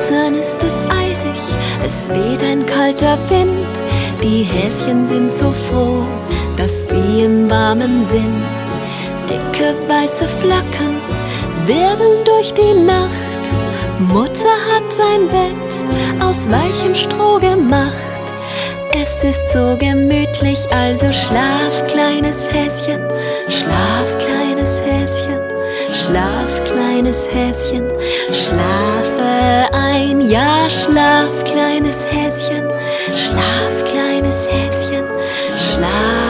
Draußen ist es eisig, es weht ein kalter Wind. Die Häschen sind so froh, dass sie im Warmen sind. Dicke weiße Flocken wirbeln durch die Nacht. Mutter hat ein Bett aus weichem Stroh gemacht. Es ist so gemütlich, also schlaf, kleines Häschen, schlaf, kleines Häschen, schlaf, kleines Häschen, schlafe ein, ja, schlaf, kleines Häschen, schlaf, kleines Häschen, schlaf.